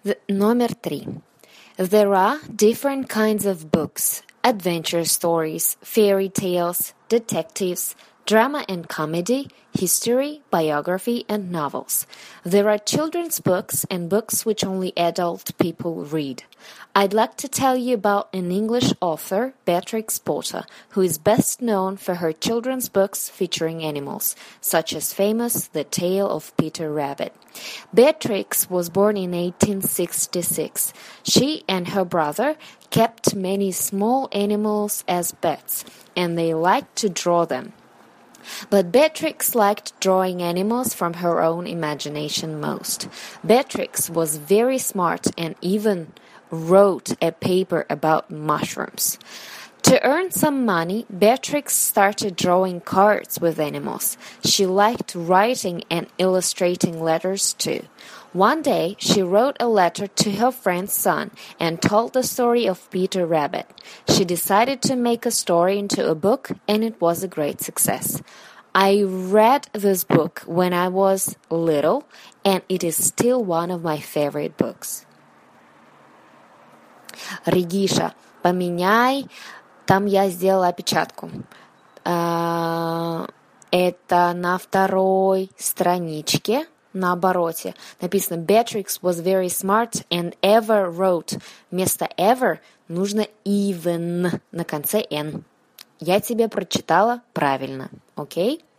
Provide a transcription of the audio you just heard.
Номер 3. There are different kinds of books: adventure stories, fairy tales, detectives, drama and comedy, history, biography, and novels. There are children's books and books which only adult people read. I'd like to tell you about an English author, Beatrix Potter, who is best known for her children's books featuring animals, such as famous The Tale of Peter Rabbit. Beatrix was born in 1866. She and her brother kept many small animals as pets, and they liked to draw them. But Beatrix liked drawing animals from her own imagination most. Beatrix was very smart and even wrote a paper about mushrooms. To earn some money, Beatrix started drawing cards with animals. She liked writing and illustrating letters too. One day, she wrote a letter to her friend's son and told the story of Peter Rabbit. She decided to make a story into a book, and it was a great success. I read this book when I was little, and it is still one of my favorite books. Региша, поменяй, там я сделала опечатку. Это на второй страничке, на обороте, написано Beatrix was very smart and ever wrote. Вместо ever нужно even на конце n. Я тебе прочитала правильно, окей?